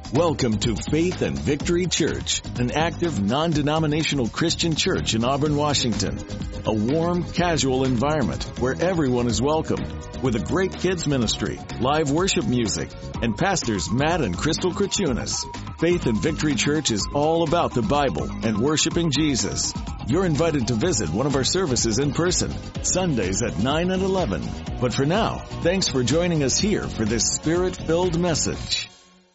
Welcome to Faith and Victory Church, an active, non-denominational Christian church in Auburn, Washington. A warm, casual environment where everyone is welcomed, with a great kids ministry, live worship music, and pastors Matt and Crystal Krachunas. Faith and Victory Church is all about the Bible and worshiping Jesus. You're invited to visit one of our services in person, Sundays at 9 and 11. But for now, thanks for joining us here for this Spirit-filled message.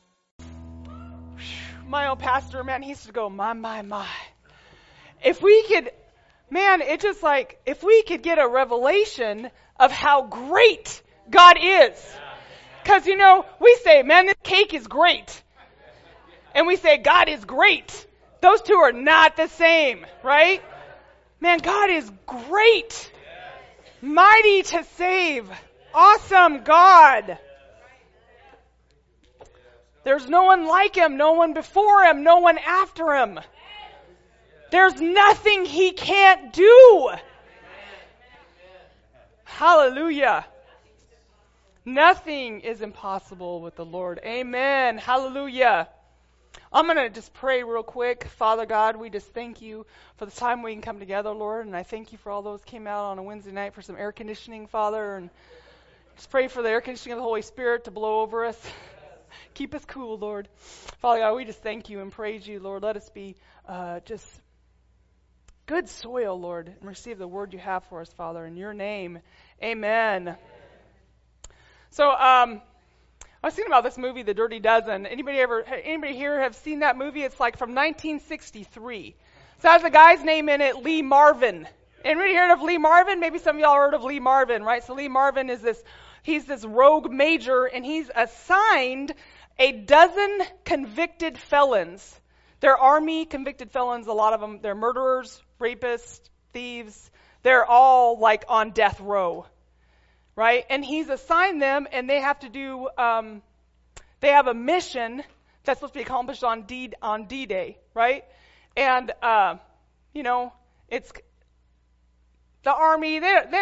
My old pastor, man, he used to go, my. If we could, man, it's just like, if we could get a revelation of how great God is. Because, you know, we say, man, this cake is great. And we say, God is great. Those two are not the same, right? Man, God is great. Mighty to save. Awesome God. There's no one like him, no one before him, no one after him. There's nothing he can't do. Hallelujah. Nothing is impossible with the Lord. Amen. Hallelujah. I'm going to just pray real quick. Father God, we just thank you for the time we can come together, Lord. And I thank you for all those who came out on a Wednesday night for some air conditioning, Father. And just pray for the air conditioning of the Holy Spirit to blow over us. Keep us cool, Lord. Father God, we just thank you and praise you, Lord. Let us be just good soil, Lord, and receive the word you have for us, Father. In your name, amen. So, I was thinking about this movie, The Dirty Dozen. Anybody here have seen that movie? It's like from 1963. So it has a guy's name in it, Lee Marvin. Anybody heard of Lee Marvin? Maybe some of y'all heard of Lee Marvin, right? So Lee Marvin is he's this rogue major, and he's assigned a dozen convicted felons. They're army convicted felons, a lot of them. They're murderers, rapists, thieves. They're all like on death row, right? And he's assigned them, and they have to do, they have a mission that's supposed to be accomplished on D-Day, right? And, you know, it's the army,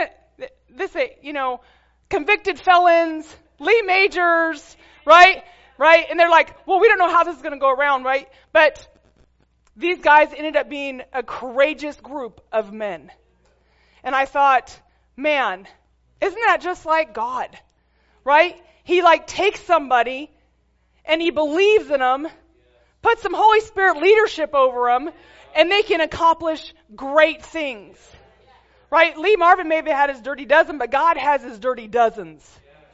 convicted felons, Lee Majors, right? Right? And they're like, well, we don't know how this is going to go around, right? But these guys ended up being a courageous group of men. And I thought, man, isn't that just like God? Right? He takes somebody and he believes in them, puts some Holy Spirit leadership over them, and they can accomplish great things. Right? Lee Marvin maybe had his dirty dozen, but God has his dirty dozens.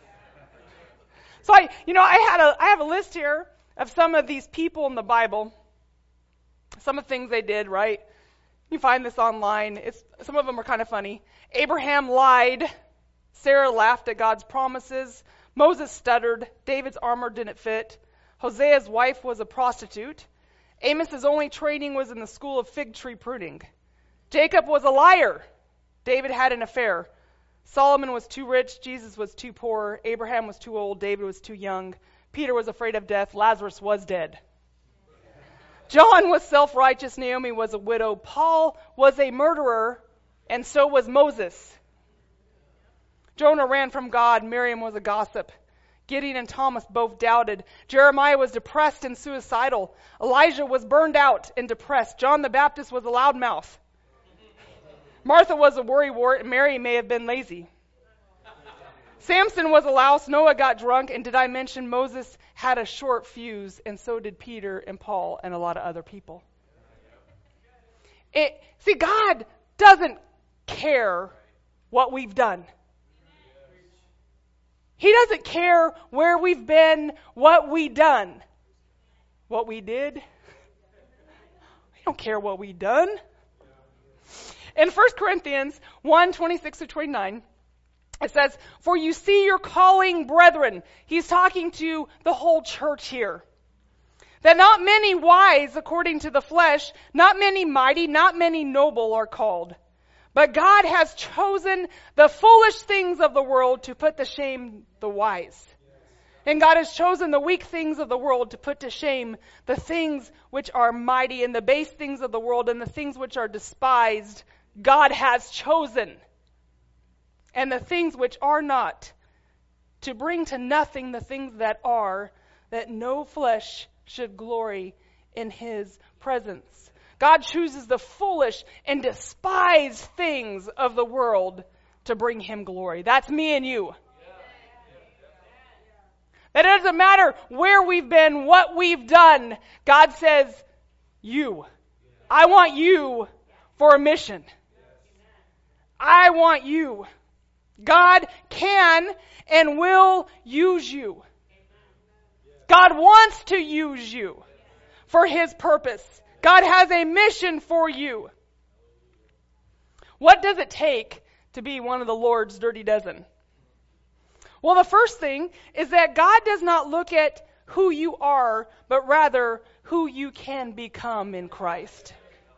So I have a list here of some of these people in the Bible, some of the things they did, right? You find this online. Some of them are kind of funny. Abraham lied. Sarah laughed at God's promises. Moses stuttered. David's armor didn't fit. Hosea's wife was a prostitute. Amos's only training was in the school of fig tree pruning. Jacob was a liar. David had an affair. Solomon was too rich. Jesus was too poor. Abraham was too old. David was too young. Peter was afraid of death. Lazarus was dead. John was self-righteous. Naomi was a widow. Paul was a murderer, and so was Moses. Jonah ran from God. Miriam was a gossip. Gideon and Thomas both doubted. Jeremiah was depressed and suicidal. Elijah was burned out and depressed. John the Baptist was a loudmouth. Martha was a worrywart, and Mary may have been lazy. Samson was a louse, Noah got drunk, and did I mention Moses had a short fuse, and so did Peter and Paul and a lot of other people. See, God doesn't care what we've done. He doesn't care where we've been, what we done. What we did? He don't care what we done. In 1 Corinthians 1:26-29, it says, "For you see your calling, brethren." He's talking to the whole church here. "That not many wise according to the flesh, not many mighty, not many noble are called. But God has chosen the foolish things of the world to put to shame the wise. And God has chosen the weak things of the world to put to shame the things which are mighty, and the base things of the world, and the things which are despised, God has chosen, and the things which are not, to bring to nothing the things that are, that no flesh should glory in his presence. God chooses the foolish and despised things of the world to bring him glory. That's me and you. It doesn't matter where we've been, what we've done. God says, you. I want you for a mission. I want you. God can and will use you. God wants to use you for his purpose. God has a mission for you. What does it take to be one of the Lord's dirty dozen? Well, the first thing is that God does not look at who you are, but rather who you can become in Christ.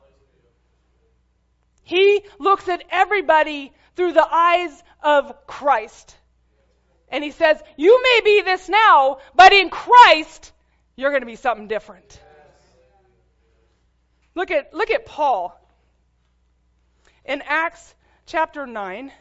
He looks at everybody through the eyes of Christ. And he says, you may be this now, but in Christ, you're going to be something different. Look at Paul. In Acts chapter 9.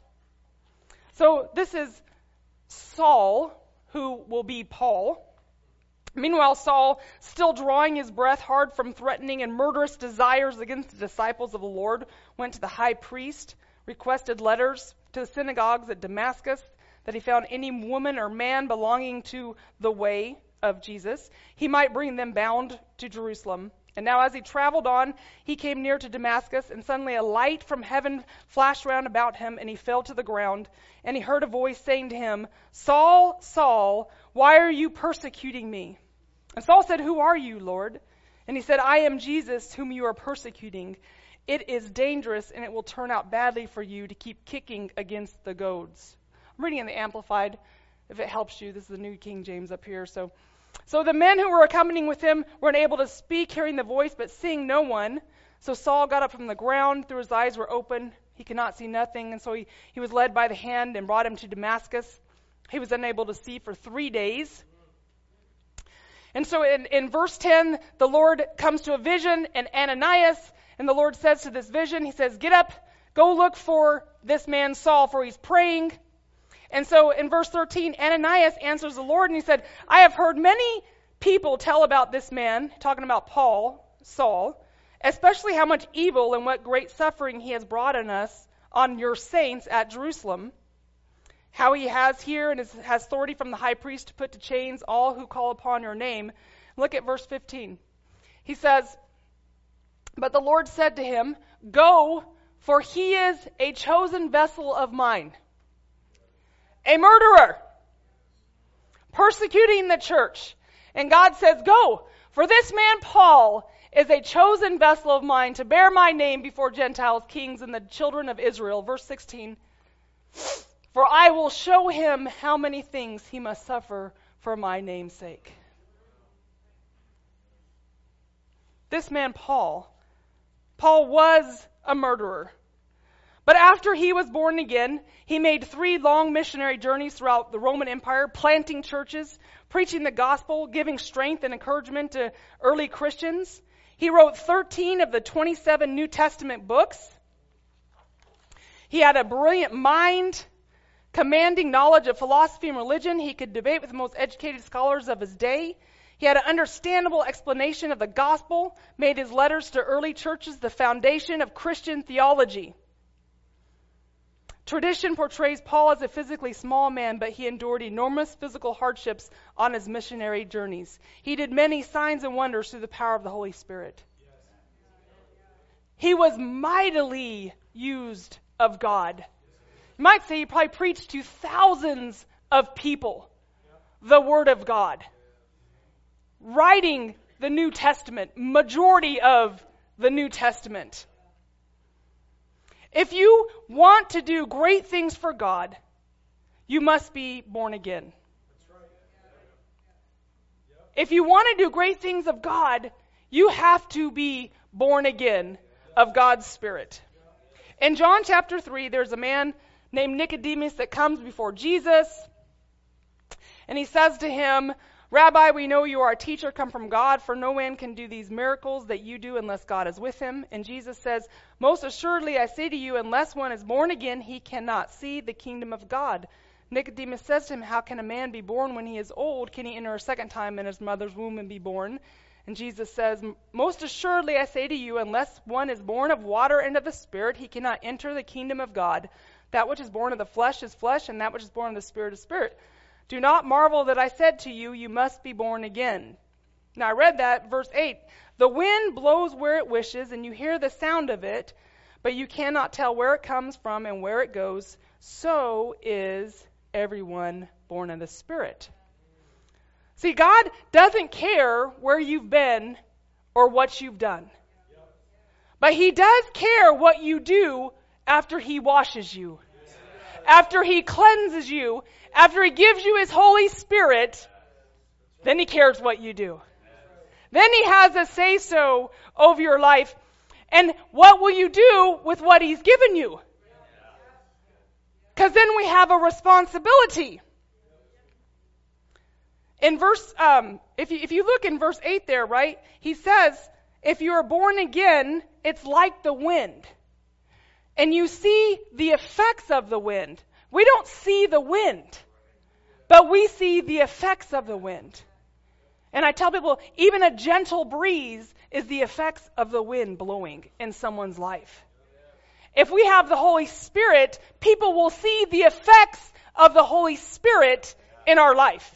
So this is Saul, who will be Paul. Meanwhile, Saul, still drawing his breath hard from threatening and murderous desires against the disciples of the Lord, went to the high priest, requested letters to the synagogues at Damascus, that he found any woman or man belonging to the way of Jesus, he might bring them bound to Jerusalem. And now as he traveled on, he came near to Damascus, and suddenly a light from heaven flashed round about him, and he fell to the ground. And he heard a voice saying to him, Saul, Saul, why are you persecuting me? And Saul said, who are you, Lord? And he said, I am Jesus, whom you are persecuting. It is dangerous, and it will turn out badly for you to keep kicking against the goads. I'm reading in the Amplified, if it helps you. This is the New King James up here. So the men who were accompanying with him were unable to speak, hearing the voice, but seeing no one. So Saul got up from the ground, though his eyes were open. He could not see nothing, and so he was led by the hand and brought him to Damascus. He was unable to see for 3 days. And so in verse 10, the Lord comes to a vision, and Ananias, and the Lord says to this vision, he says, get up, go look for this man Saul, for he's praying. And so in verse 13, Ananias answers the Lord, and he said, I have heard many people tell about this man, talking about Saul, especially how much evil and what great suffering he has brought on your saints at Jerusalem. How he has here and has authority from the high priest to put to chains all who call upon your name. Look at verse 15. He says, but the Lord said to him, go, for he is a chosen vessel of mine. A murderer, persecuting the church. And God says, go, for this man Paul is a chosen vessel of mine to bear my name before Gentiles, kings, and the children of Israel. Verse 16, for I will show him how many things he must suffer for my name's sake. This man Paul was a murderer. But after he was born again, he made 3 long missionary journeys throughout the Roman Empire, planting churches, preaching the gospel, giving strength and encouragement to early Christians. He wrote 13 of the 27 New Testament books. He had a brilliant mind, commanding knowledge of philosophy and religion. He could debate with the most educated scholars of his day. He had an understandable explanation of the gospel, made his letters to early churches the foundation of Christian theology. Tradition portrays Paul as a physically small man, but he endured enormous physical hardships on his missionary journeys. He did many signs and wonders through the power of the Holy Spirit. He was mightily used of God. You might say he probably preached to thousands of people the Word of God. Writing the New Testament, majority of the New Testament. If you want to do great things for God, you must be born again. If you want to do great things of God, you have to be born again of God's Spirit. In John chapter 3, there's a man named Nicodemus that comes before Jesus, and he says to him, Rabbi, we know you are a teacher come from God, for no man can do these miracles that you do unless God is with him. And Jesus says, most assuredly I say to you, unless one is born again, he cannot see the kingdom of God. Nicodemus says to him, how can a man be born when he is old? Can he enter a second time in his mother's womb and be born? And Jesus says, most assuredly I say to you, unless one is born of water and of the Spirit, he cannot enter the kingdom of God. That which is born of the flesh is flesh, and that which is born of the Spirit is spirit. Do not marvel that I said to you, you must be born again. Now I read that, verse 8. The wind blows where it wishes, and you hear the sound of it, but you cannot tell where it comes from and where it goes. So is everyone born of the Spirit. See, God doesn't care where you've been or what you've done. But He does care what you do after He washes you. After He cleanses you. After He gives you His Holy Spirit. Then He cares what you do. Then He has a say-so over your life. And what will you do with what He's given you? Because then we have a responsibility. In verse, if you look in verse 8 there, right, he says, if you are born again, it's like the wind. And you see the effects of the wind. We don't see the wind, but we see the effects of the wind. And I tell people, even a gentle breeze is the effects of the wind blowing in someone's life. If we have the Holy Spirit, people will see the effects of the Holy Spirit in our life.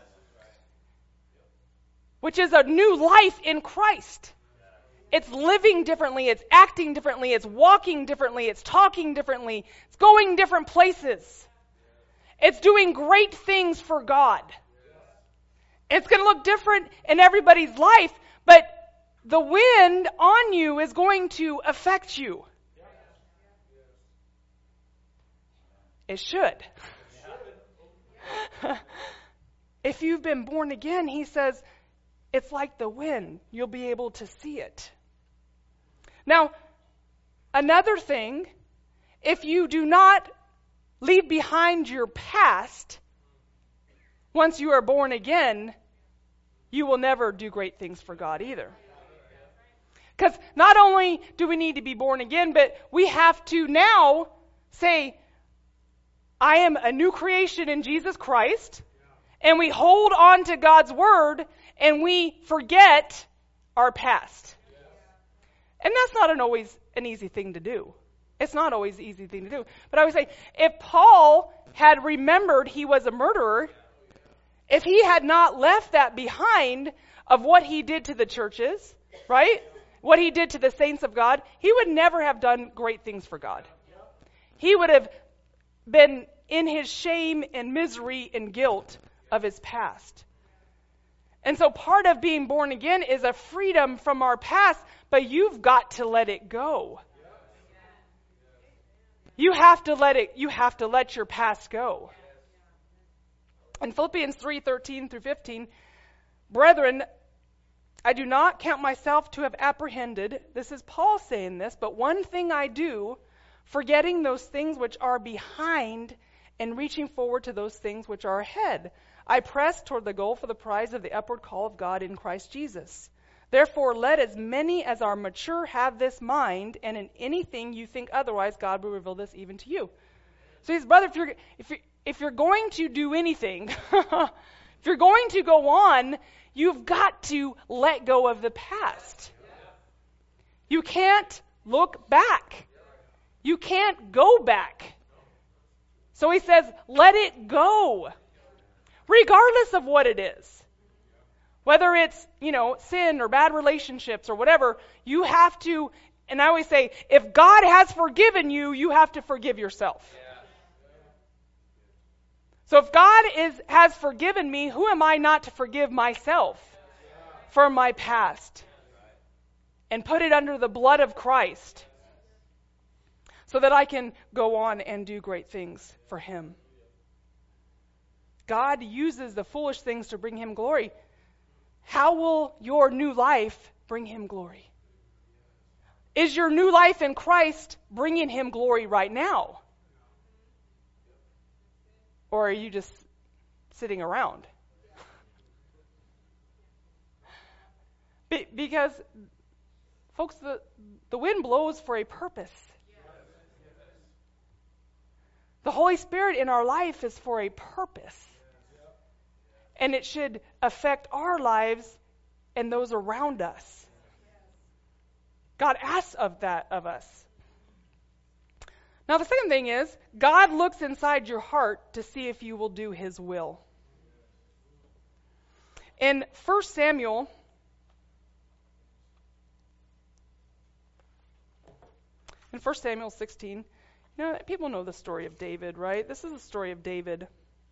Which is a new life in Christ. It's living differently, it's acting differently, it's walking differently, it's talking differently, it's going different places. It's doing great things for God. It's going to look different in everybody's life, but the wind on you is going to affect you. It should. If you've been born again, he says, it's like the wind. You'll be able to see it. Now, another thing, if you do not leave behind your past, once you are born again, you will never do great things for God either. Because not only do we need to be born again, but we have to now say, I am a new creation in Jesus Christ, and we hold on to God's word, and we forget our past. And that's not always an easy thing to do. It's not always an easy thing to do. But I would say, if Paul had remembered he was a murderer, if he had not left that behind of what he did to the churches, right? What he did to the saints of God, he would never have done great things for God. He would have been in his shame and misery and guilt of his past. And so part of being born again is a freedom from our past, but you've got to let it go. You have to let your past go. In Philippians 3:13 through 15, brethren, I do not count myself to have apprehended. This is Paul saying this, but one thing I do, forgetting those things which are behind and reaching forward to those things which are ahead. I press toward the goal for the prize of the upward call of God in Christ Jesus. Therefore, let as many as are mature have this mind, and in anything you think otherwise, God will reveal this even to you. So he says, brother, if you're going to do anything, if you're going to go on, you've got to let go of the past. You can't look back. You can't go back. So he says, let it go. Regardless of what it is. Whether it's, sin or bad relationships or whatever, you have to, and I always say, if God has forgiven you, you have to forgive yourself. So if God has forgiven me, who am I not to forgive myself for my past? And put it under the blood of Christ so that I can go on and do great things for Him. God uses the foolish things to bring Him glory. How will your new life bring Him glory? Is your new life in Christ bringing Him glory right now? Or are you just sitting around? Because, folks, the wind blows for a purpose. The Holy Spirit in our life is for a purpose. And it should affect our lives and those around us. God asks of that of us. Now the second thing is, God looks inside your heart to see if you will do His will. In 1 Samuel, in 1 Samuel 16, people know the story of David, right? This is the story of David.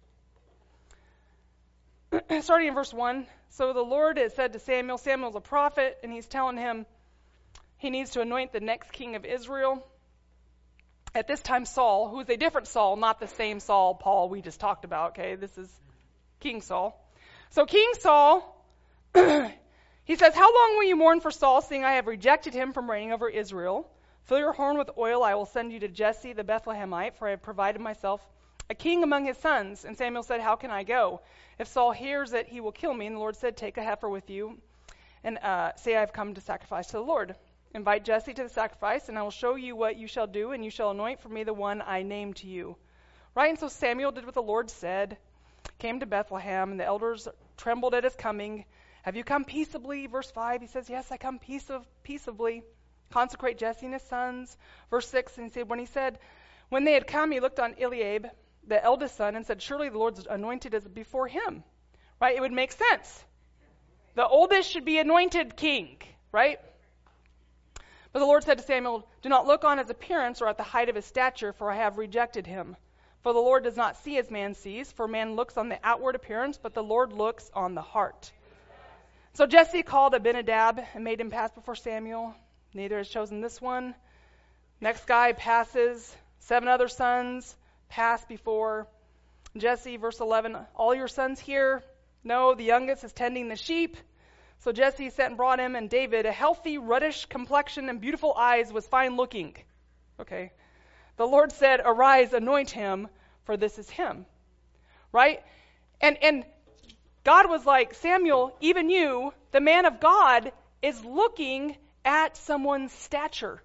Starting in verse 1, so the Lord had said to Samuel, Samuel's a prophet, and he's telling him he needs to anoint the next king of Israel. At this time, Saul, who is a different Saul, not the same Saul, Paul, we just talked about, okay? This is King Saul. So King Saul, he says, how long will you mourn for Saul, seeing I have rejected him from reigning over Israel? Fill your horn with oil, I will send you to Jesse the Bethlehemite, for I have provided myself a king among his sons. And Samuel said, how can I go? If Saul hears it, he will kill me. And the Lord said, take a heifer with you, and say I have come to sacrifice to the Lord. Invite Jesse to the sacrifice, and I will show you what you shall do, and you shall anoint for me the one I name to you. Right? And so Samuel did what the Lord said, came to Bethlehem, and the elders trembled at his coming. Have you come peaceably? Verse 5, he says, yes, I come peaceably. Consecrate Jesse and his sons. Verse 6, and he said, when they had come, he looked on Eliab, the eldest son, and said, surely the Lord's anointed is before him. Right? It would make sense. The oldest should be anointed king, right? But the Lord said to Samuel, do not look on his appearance or at the height of his stature, for I have rejected him. For the Lord does not see as man sees, for man looks on the outward appearance, but the Lord looks on the heart. So Jesse called Abinadab and made him pass before Samuel. Neither has chosen this one. Next guy passes. 7 other sons pass before Jesse. Verse 11, all your sons here? No, the youngest is tending the sheep. So Jesse sent and brought him, and David, a healthy, reddish complexion and beautiful eyes, was fine looking. Okay. The Lord said, arise, anoint him, for this is him. Right? And God was like, Samuel, even you, the man of God, is looking at someone's stature.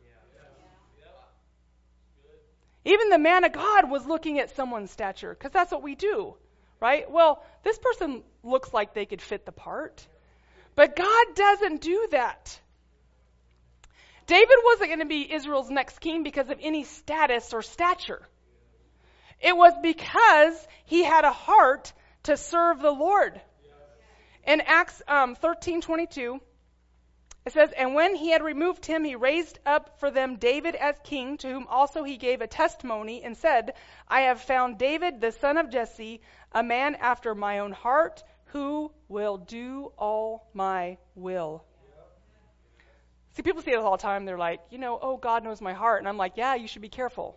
Even the man of God was looking at someone's stature, because that's what we do, right? Well, this person looks like they could fit the part, but God doesn't do that. David wasn't going to be Israel's next king because of any status or stature. It was because he had a heart to serve the Lord. In Acts 13:22, it says, and when he had removed him, he raised up for them David as king, to whom also he gave a testimony and said, I have found David, the son of Jesse, a man after my own heart, who will do all my will. See, people say this all the time. They're like, oh, God knows my heart. And I'm like, yeah, you should be careful.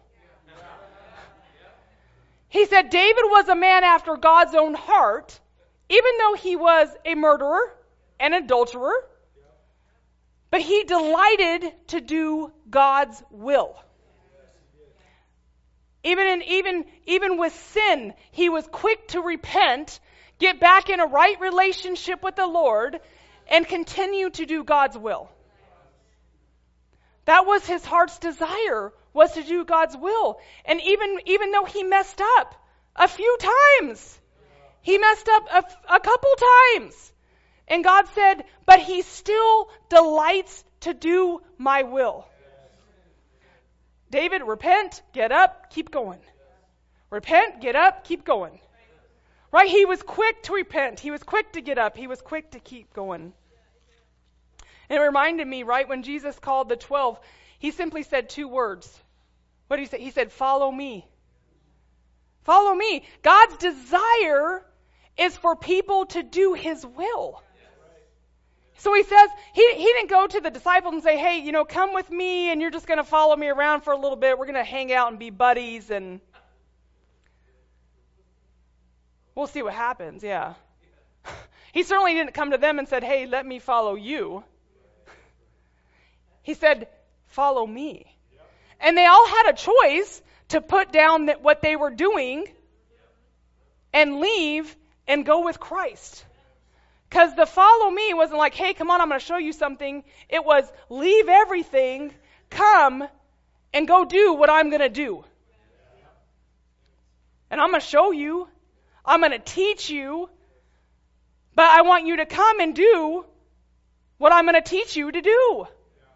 He said David was a man after God's own heart, even though he was a murderer, an adulterer. But he delighted to do God's will. Even with sin, he was quick to repent, get back in a right relationship with the Lord, and continue to do God's will. That was his heart's desire, was to do God's will. And even though he messed up a few times, he messed up a couple times. And God said, but he still delights to do my will. David, repent, get up, keep going. Repent, get up, keep going. Right? He was quick to repent. He was quick to get up. He was quick to keep going. And it reminded me, right, when Jesus called the 12, he simply said 2 words. What did he say? He said, follow me. Follow me. God's desire is for people to do his will. So he says, he didn't go to the disciples and say, hey, come with me and you're just going to follow me around for a little bit. We're going to hang out and be buddies and we'll see what happens. Yeah. He certainly didn't come to them and said, hey, let me follow you. He said, follow me. And they all had a choice to put down what they were doing and leave and go with Christ. Because the follow me wasn't like, hey, come on, I'm going to show you something. It was leave everything, come, and go do what I'm going to do. And I'm going to show you. I'm going to teach you. But I want you to come and do what I'm going to teach you to do.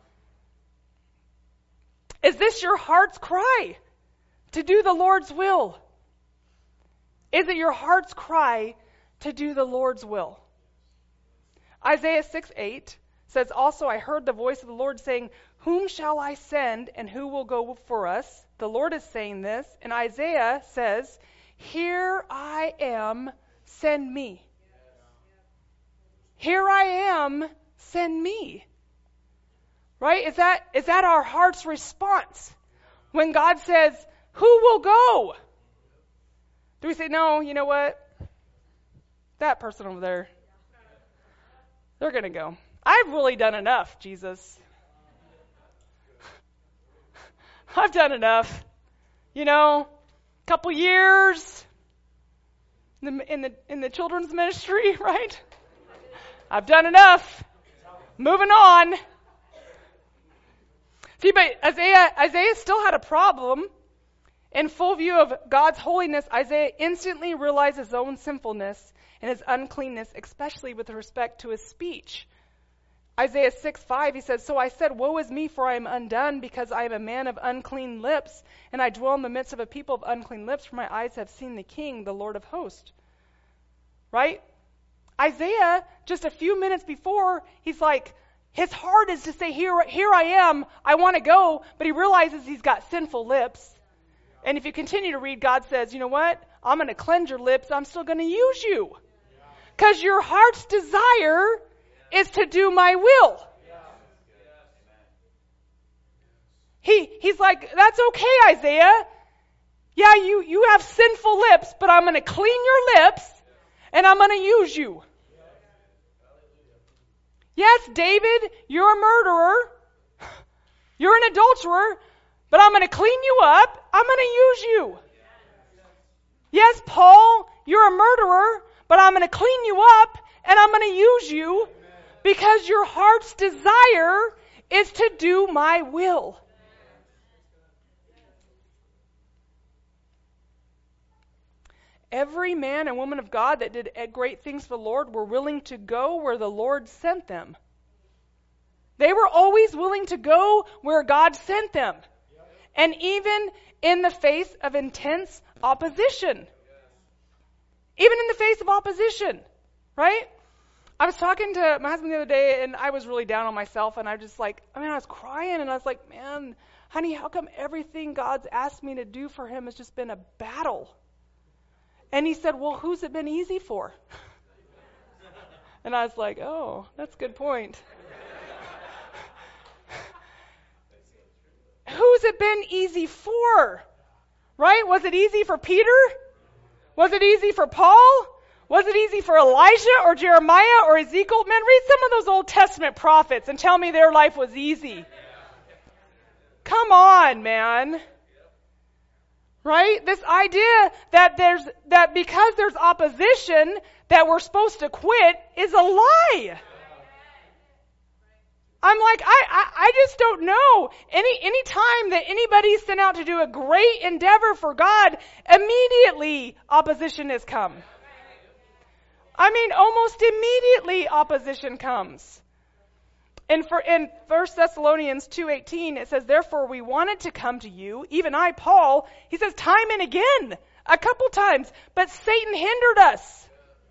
Is this your heart's cry? To do the Lord's will? Is it your heart's cry to do the Lord's will? Isaiah 6:8 says, also I heard the voice of the Lord saying, whom shall I send and who will go for us? The Lord is saying this. And Isaiah says, here I am, send me. Here I am, send me. Right? Is that our heart's response? When God says, who will go? Do we say, no, you know what? That person over there, they're going to go. I've really done enough, Jesus. I've done enough. You know, couple years in the children's ministry, right? I've done enough. Moving on. See, but Isaiah still had a problem. In full view of God's holiness, Isaiah instantly realized his own sinfulness and his uncleanness, especially with respect to his speech. Isaiah 6:5, he says, so I said, woe is me, for I am undone, because I am a man of unclean lips, and I dwell in the midst of a people of unclean lips, for my eyes have seen the King, the Lord of hosts. Right? Isaiah, just a few minutes before, he's like, his heart is to say, here I am, I want to go, but he realizes he's got sinful lips. And if you continue to read, God says, you know what? I'm going to cleanse your lips. I'm still going to use you. Because your heart's desire is to do my will. He's like, that's okay, Isaiah. Yeah, you have sinful lips, but I'm going to clean your lips and I'm going to use you. Yes, David, you're a murderer. You're an adulterer. But I'm going to clean you up. I'm going to use you. Yes, Paul, you're a murderer, but I'm going to clean you up and I'm going to use you because your heart's desire is to do my will. Every man and woman of God that did great things for the Lord were willing to go where the Lord sent them. They were always willing to go where God sent them. And even in the face of intense opposition. Even in the face of opposition. Right? I was talking to my husband the other day and I was really down on myself and I was crying and I was like, man, honey, how come everything God's asked me to do for him has just been a battle? And he said, well, who's it been easy for? And I was like, oh, that's a good point. Who's it been easy for? Right? Was it easy for Peter? Was it easy for Paul? Was it easy for Elijah or Jeremiah or Ezekiel? Man, read some of those Old Testament prophets and tell me their life was easy. Come on, man. Right? This idea that because there's opposition that we're supposed to quit is a lie. I'm like, I just don't know. Any time that anybody's sent out to do a great endeavor for God, immediately opposition has come. I mean, almost immediately opposition comes. In 1 Thessalonians 2:18, it says, therefore we wanted to come to you, even I, Paul, he says time and again, a couple times, but Satan hindered us.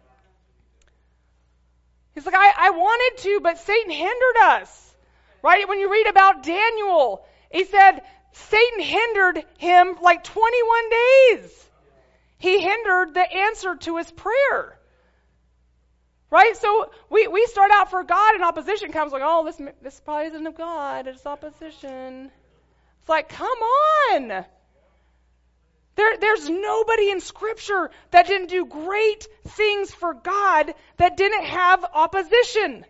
He's like, I wanted to, but Satan hindered us. Right? When you read about Daniel, he said Satan hindered him like 21 days. He hindered the answer to his prayer. Right? So we start out for God and opposition comes like, oh, this probably isn't of God. It's opposition. It's like, come on. There's nobody in Scripture that didn't do great things for God that didn't have opposition.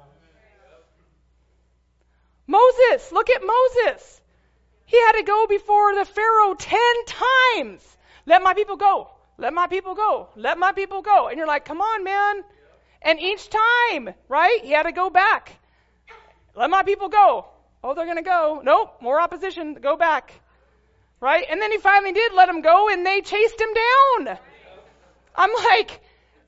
Moses, look at Moses. He had to go before the Pharaoh 10 times. Let my people go. Let my people go. Let my people go. And you're like, come on, man. And each time, right, he had to go back. Let my people go. Oh, they're going to go. Nope, more opposition. Go back. right? And then he finally did let him go, and they chased him down. I'm like,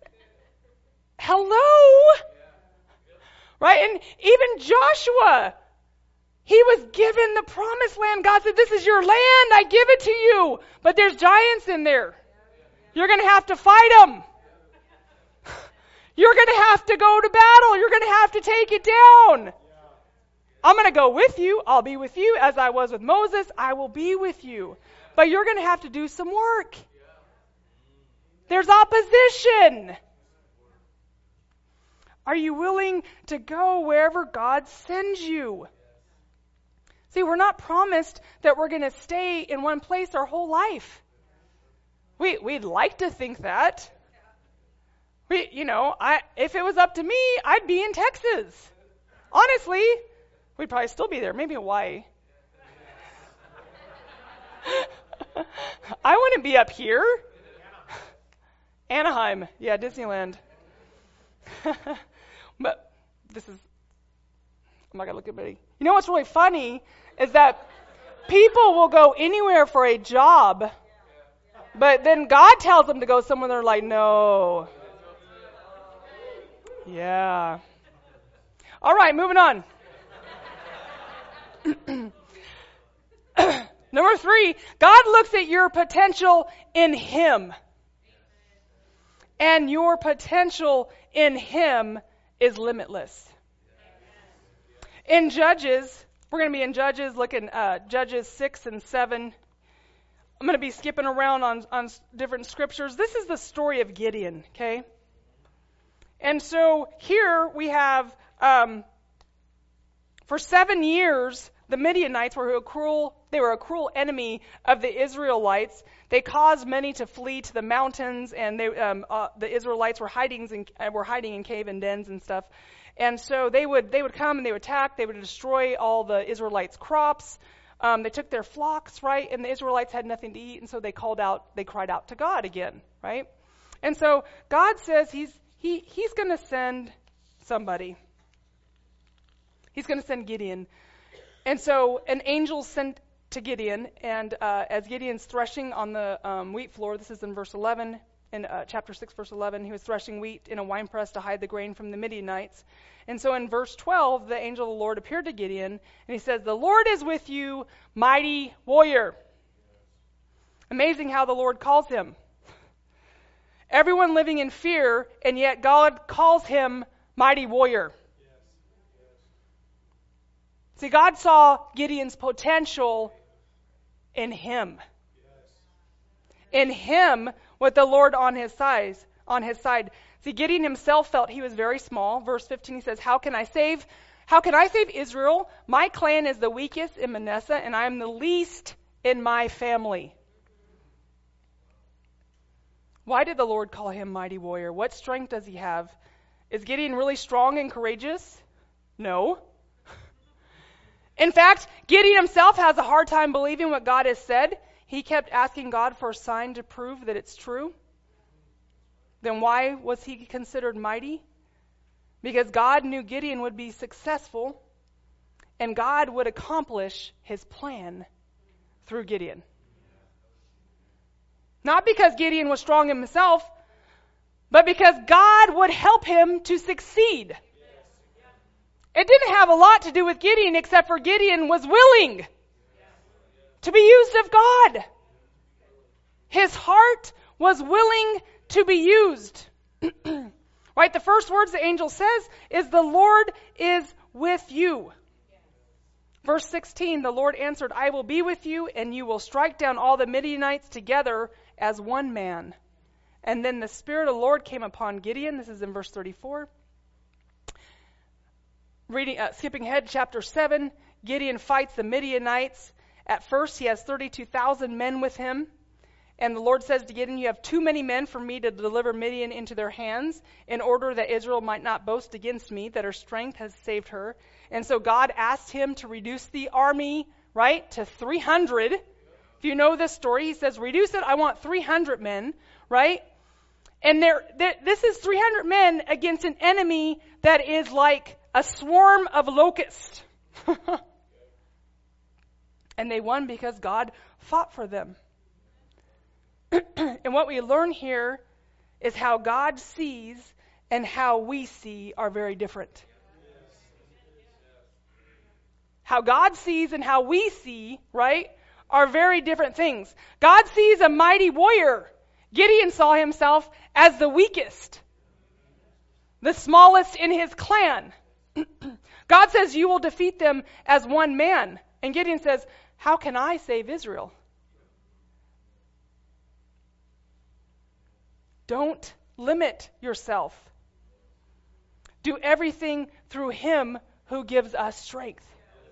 hello? Right? And even Joshua, he was given the promised land. God said, this is your land. I give it to you. But there's giants in there. You're going to have to fight them. You're going to have to go to battle. You're going to have to take it down. I'm going to go with you. I'll be with you. As I was with Moses, I will be with you. But you're going to have to do some work. There's opposition. Are you willing to go wherever God sends you? See, we're not promised that we're going to stay in one place our whole life. We'd like to think that. If it was up to me, I'd be in Texas. Honestly, we'd probably still be there. Maybe Hawaii. I wouldn't be up here. Anaheim. Yeah, Disneyland. But I'm not going to look at anybody. You know what's really funny is that people will go anywhere for a job, but then God tells them to go somewhere, they're like, no. Yeah. All right, moving on. Number 3, God looks at your potential in Him. And your potential in Him is limitless. In Judges, we're going to be in Judges, looking Judges 6 and 7. I'm going to be skipping around on different scriptures. This is the story of Gideon, okay? And so here we have, for 7 years, the Midianites were a cruel enemy of the Israelites. They caused many to flee to the mountains, and the Israelites were hiding in cave and dens and stuff. And so they would come and they would attack. They would destroy all the Israelites' crops. They took their flocks, right? And the Israelites had nothing to eat, and so they cried out to God again, right? And so God says He's going to send somebody. He's going to send Gideon. And so an angel sent to Gideon, and as Gideon's threshing on the wheat floor, this is in verse 11, in chapter 6, verse 11, he was threshing wheat in a winepress to hide the grain from the Midianites. And so in verse 12, the angel of the Lord appeared to Gideon, and he says, "The Lord is with you, mighty warrior." Amazing how the Lord calls him. Everyone living in fear, and yet God calls him mighty warrior. See, God saw Gideon's potential in him. In him, with the Lord on his side. See, Gideon himself felt he was very small. Verse 15, he says, How can I save Israel? My clan is the weakest in Manasseh, and I am the least in my family. Why did the Lord call him mighty warrior? What strength does he have? Is Gideon really strong and courageous? No. In fact, Gideon himself has a hard time believing what God has said. He kept asking God for a sign to prove that it's true. Then why was he considered mighty? Because God knew Gideon would be successful, and God would accomplish his plan through Gideon. Not because Gideon was strong in himself, but because God would help him to succeed. It didn't have a lot to do with Gideon, except for Gideon was willing to be used of God. His heart was willing to be used. Right? The first words the angel says is, "The Lord is with you." Verse 16, the Lord answered, "I will be with you, and you will strike down all the Midianites together as one man." And then the Spirit of the Lord came upon Gideon. This is in verse 34. Skipping ahead, chapter 7, Gideon fights the Midianites. At first, he has 32,000 men with him. And the Lord says to Gideon, "You have too many men for me to deliver Midian into their hands, in order that Israel might not boast against me, that her strength has saved her." And so God asked him to reduce the army, right, to 300. If you know this story, he says, reduce it, I want 300 men, right? And this is 300 men against an enemy that is like a swarm of locusts. And they won because God fought for them. And what we learn here is how God sees and how we see are very different. How God sees and how we see, right, are very different things. God sees a mighty warrior. Gideon saw himself as the weakest, the smallest in his clan. God says, you will defeat them as one man. And Gideon says, how can I save Israel? Don't limit yourself. Do everything through him who gives us strength.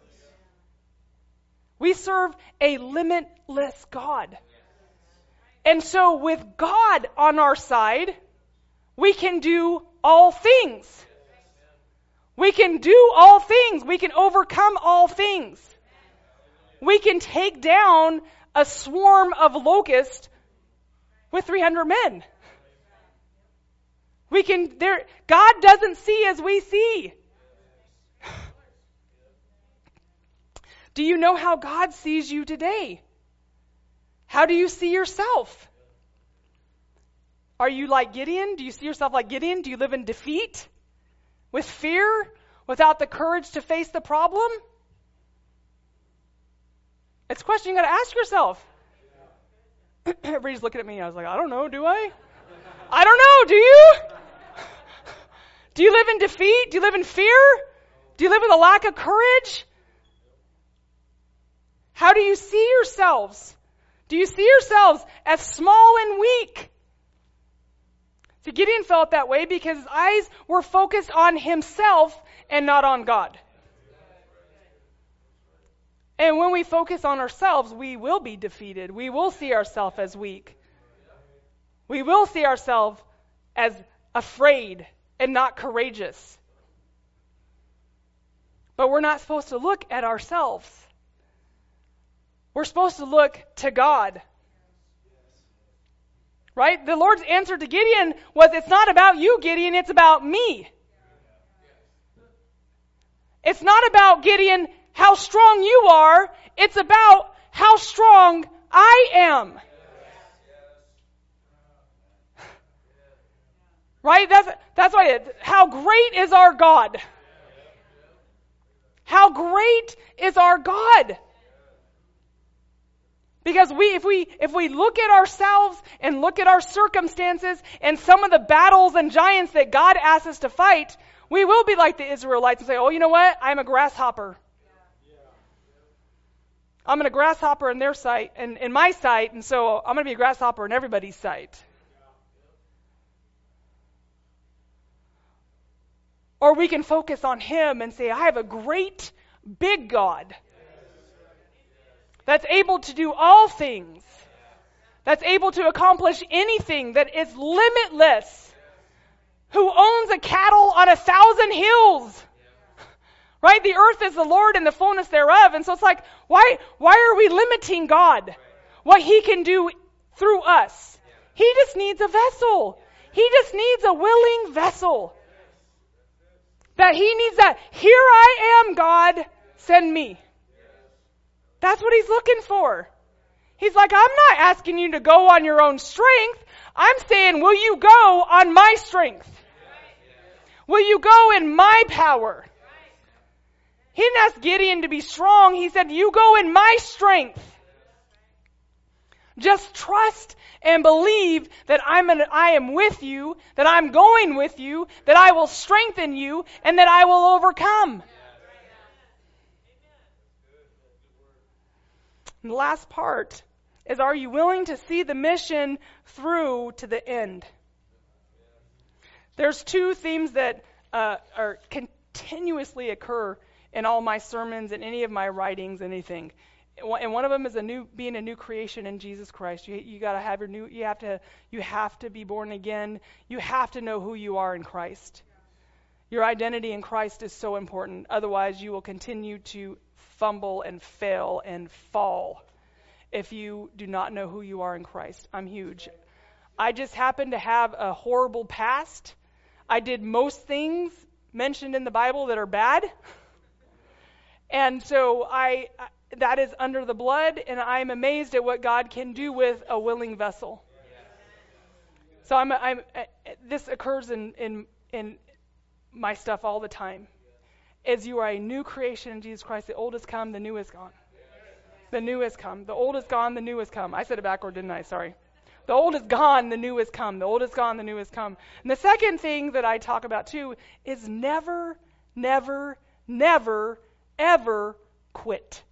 We serve a limitless God. And so with God on our side, we can do all things. We can do all things. We can overcome all things. We can take down a swarm of locusts with 300 men. God doesn't see as we see. Do you know how God sees you today? How do you see yourself? Are you like Gideon? Do you see yourself like Gideon? Do you live in defeat? With fear? Without the courage to face the problem? It's a question you got to ask yourself. Everybody's looking at me. I was like, I don't know, do I? I don't know, do you? Do you live in defeat? Do you live in fear? Do you live with a lack of courage? How do you see yourselves? Do you see yourselves as small and weak? See, Gideon felt that way because his eyes were focused on himself and not on God. And when we focus on ourselves, we will be defeated. We will see ourselves as weak. We will see ourselves as afraid and not courageous. But we're not supposed to look at ourselves. We're supposed to look to God. Right? The Lord's answer to Gideon was, it's not about you, Gideon, it's about me. It's not about, Gideon, how strong you are. It's about how strong I am. Right? That's why how great is our God? How great is our God? Because if we look at ourselves and look at our circumstances and some of the battles and giants that God asks us to fight, we will be like the Israelites and say, oh, you know what? I'm a grasshopper. I'm a grasshopper in their sight and in my sight, and so I'm going to be a grasshopper in everybody's sight. Or we can focus on him and say, I have a great big God that's able to do all things, that's able to accomplish anything, that is limitless, who owns a cattle on 1,000 hills. Right? The earth is the Lord and the fullness thereof. And so it's like, why are we limiting God? What he can do through us. He just needs a vessel. He just needs a willing vessel. That he needs that, here I am, God, send me. That's what he's looking for. He's like, I'm not asking you to go on your own strength. I'm saying, will you go on my strength? Will you go in my power? He didn't ask Gideon to be strong. He said, you go in my strength. Just trust and believe that I am with you, that I'm going with you, that I will strengthen you, and that I will overcome. And the last part is, are you willing to see the mission through to the end? There's two themes that are continuously occur in all my sermons and any of my writings, anything. And one of them is being a new creation in Jesus Christ. You got to have you have to be born again. You have to know who you are in Christ. Your identity in Christ is so important. Otherwise, you will continue to fumble and fail and fall if you do not know who you are in Christ. I'm huge. I just happen to have a horrible past. I did most things mentioned in the Bible that are bad. And so that is under the blood, and I'm amazed at what God can do with a willing vessel. So this occurs in my stuff all the time. As you are a new creation in Jesus Christ, the old has come, the new is gone. The new has come. The old is gone, the new has come. I said it backward, didn't I? Sorry. The old is gone, the new has come. The old is gone, the new has come. And the second thing that I talk about too is never, never, never, ever quit.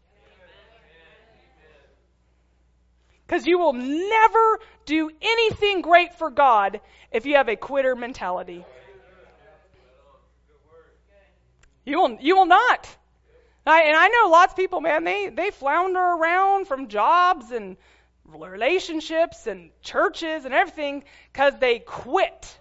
Because you will never do anything great for God if you have a quitter mentality. You will not. And I know lots of people, man, they flounder around from jobs and relationships and churches and everything because they quit.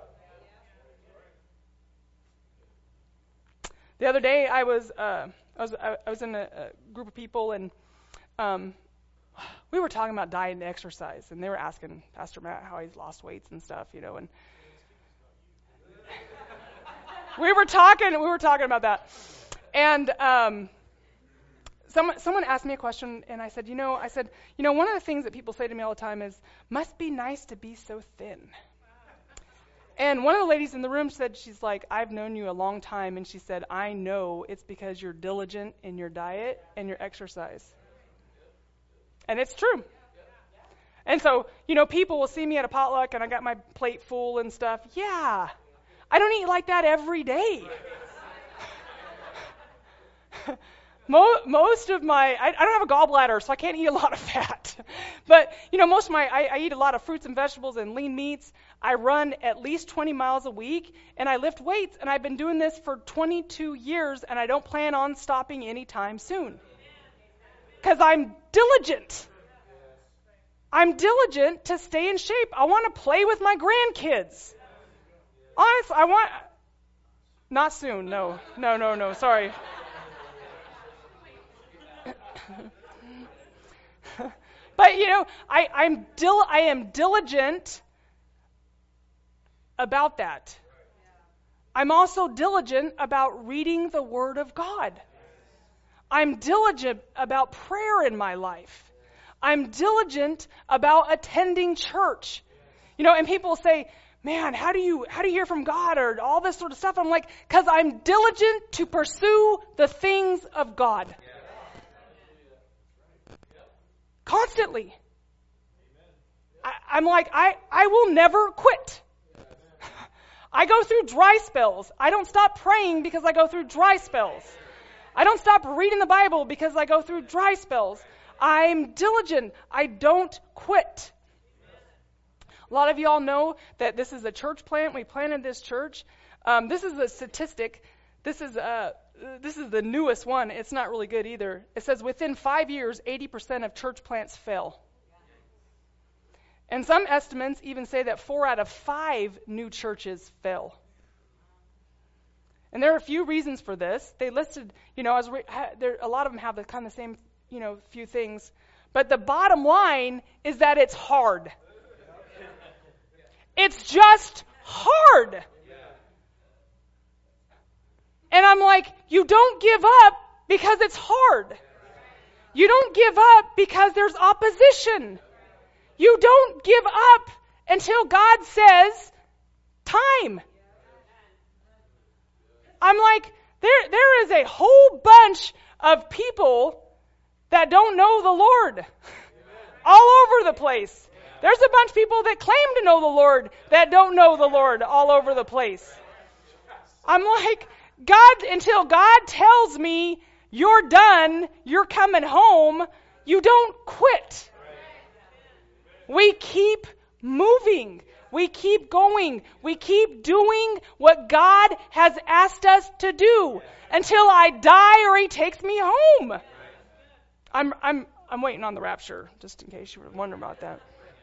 The other day I was in a group of people, and we were talking about diet and exercise, and they were asking Pastor Matt how he's lost weights and stuff, and we were talking about that. And someone asked me a question, and I said, one of the things that people say to me all the time is, must be nice to be so thin. And one of the ladies in the room said, she's like, I've known you a long time, and she said, I know it's because you're diligent in your diet and your exercise. And it's true. And so, people will see me at a potluck, and I got my plate full and stuff. Yeah, I don't eat like that every day. Most of my, I don't have a gallbladder, so I can't eat a lot of fat. But, most of my, I eat a lot of fruits and vegetables and lean meats. I run at least 20 miles a week, and I lift weights, and I've been doing this for 22 years, and I don't plan on stopping anytime soon. Because I'm diligent. I'm diligent to stay in shape. I want to play with my grandkids. Honestly, not soon, no, sorry. But I am diligent about that. I'm also diligent about reading the Word of God. I'm diligent about prayer in my life. I'm diligent about attending church. And people say, man, how do you hear from God, or all this sort of stuff? I'm like, because I'm diligent to pursue the things of God. Constantly. I'm like, I will never quit. I go through dry spells. I don't stop praying because I go through dry spells. I don't stop reading the Bible because I go through dry spells. I'm diligent. I don't quit. A lot of y'all know that this is a church plant. We planted this church. This is a statistic. This is the newest one. It's not really good either. It says within 5 years, 80% of church plants fail. And some estimates even say that 4 out of 5 new churches fail. And there are a few reasons for this. They listed, a lot of them have the kind of same, few things. But the bottom line is that it's hard. It's just hard. And I'm like, you don't give up because it's hard. You don't give up because there's opposition. You don't give up until God says, time. I'm like, there is a whole bunch of people that don't know the Lord all over the place. There's a bunch of people that claim to know the Lord that don't know the Lord all over the place. I'm like, God, until God tells me you're done, you're coming home, you don't quit. We keep moving. We keep going. We keep doing what God has asked us to do until I die or He takes me home. I'm waiting on the rapture, just in case you were wondering about that.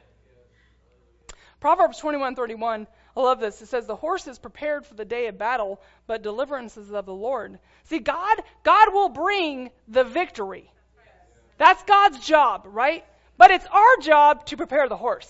Proverbs 21:31. I love this. It says, the horse is prepared for the day of battle, but deliverance is of the Lord. See, God will bring the victory. That's God's job, right? But it's our job to prepare the horse.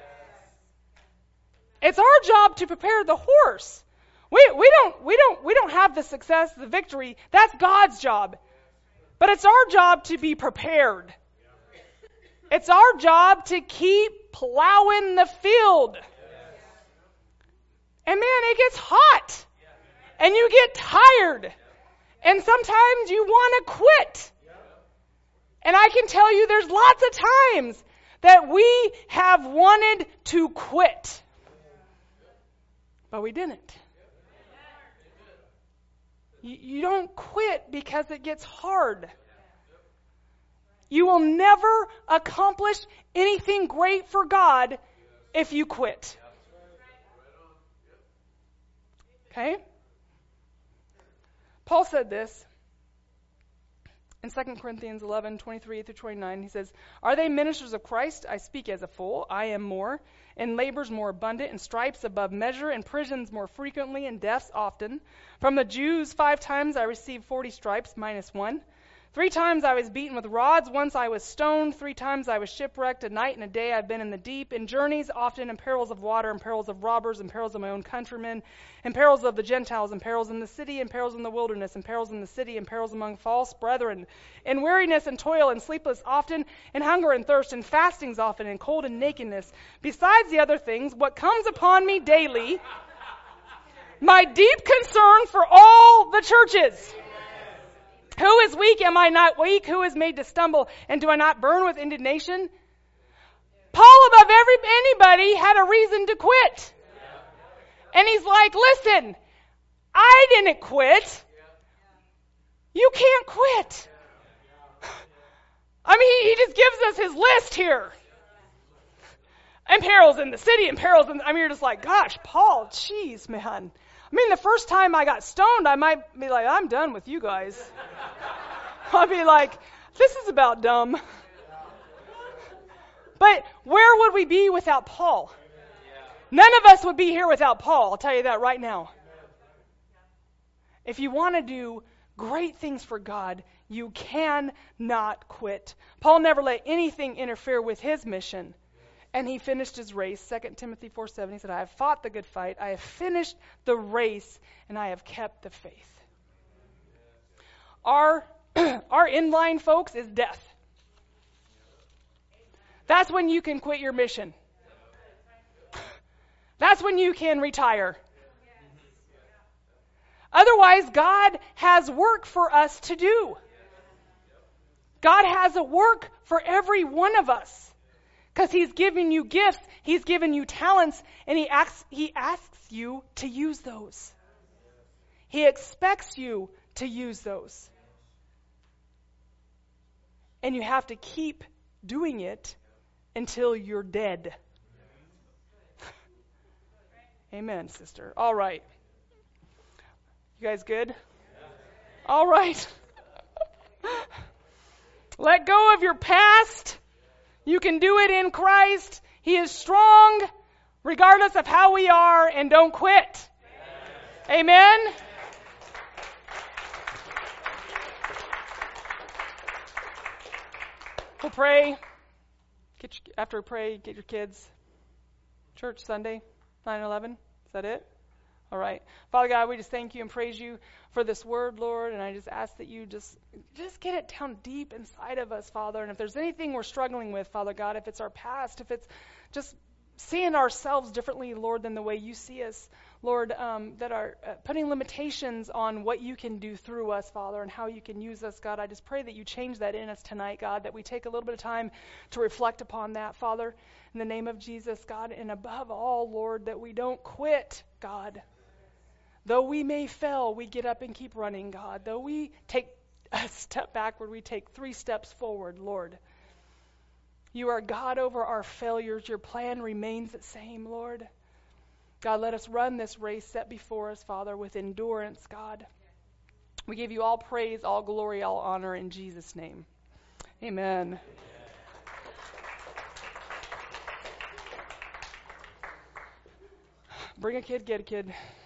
It's our job to prepare the horse. We don't have the success, the victory. That's God's job. But it's our job to be prepared. It's our job to keep plowing the field. And man, it gets hot. And you get tired. And sometimes you want to quit. And I can tell you there's lots of times that we have wanted to quit. But we didn't. You don't quit because it gets hard. You will never accomplish anything great for God if you quit. Okay? Paul said this in 2 Corinthians 11, 23 through 29. He says, "Are they ministers of Christ? I speak as a fool. I am more. In labors more abundant, in stripes above measure, in prisons more frequently, in deaths often. From the Jews 5 times I received 40 stripes, minus 1. 3 times I was beaten with rods, once I was stoned, 3 times I was shipwrecked, a night and a day I've been in the deep, in journeys often, in perils of water, in perils of robbers, in perils of my own countrymen, in perils of the Gentiles, in perils in the city, in perils in the wilderness, in perils in the city, in perils among false brethren, in weariness and toil, and sleepless often, in hunger and thirst, in fastings often, in cold and nakedness. Besides the other things, what comes upon me daily, my deep concern for all the churches. Who is weak? Am I not weak? Who is made to stumble? And do I not burn with indignation?" Paul, above anybody, had a reason to quit. And he's like, listen, I didn't quit. You can't quit. I mean, he just gives us his list here. And perils in the city, and perils in, I mean, you're just like, gosh, Paul, geez, man. I mean, the first time I got stoned, I might be like, I'm done with you guys. I'll be like, this is about dumb. But where would we be without Paul? None of us would be here without Paul, I'll tell you that right now. If you want to do great things for God, you cannot quit. Paul never let anything interfere with his mission. And he finished his race. 2 Timothy 4:7, he said, "I have fought the good fight. I have finished the race, and I have kept the faith." Our inline, folks, is death. That's when you can quit your mission. That's when you can retire. Otherwise, God has work for us to do. God has a work for every one of us. Because he's given you gifts, he's given you talents, and he asks you to use those. He expects you to use those. And you have to keep doing it until you're dead. Amen, sister. All right. You guys good? All right. Let go of your past. You can do it in Christ. He is strong regardless of how we are, and don't quit. Amen? We'll pray. After we pray, get your kids. Church Sunday, 9/11. Is that it? All right. Father God, we just thank you and praise you for this word, Lord, and I just ask that you just get it down deep inside of us, Father. And if there's anything we're struggling with, Father God, if it's our past, if it's just seeing ourselves differently, Lord, than the way you see us, Lord, that are putting limitations on what you can do through us, Father, and how you can use us, God, I just pray that you change that in us tonight, God, that we take a little bit of time to reflect upon that, Father, in the name of Jesus, God, and above all, Lord, that we don't quit, God. Though we may fail, we get up and keep running, God. Though we take a step backward, we take 3 steps forward, Lord. You are God over our failures. Your plan remains the same, Lord. God, let us run this race set before us, Father, with endurance, God. We give you all praise, all glory, all honor in Jesus' name. Amen. Bring a kid, get a kid.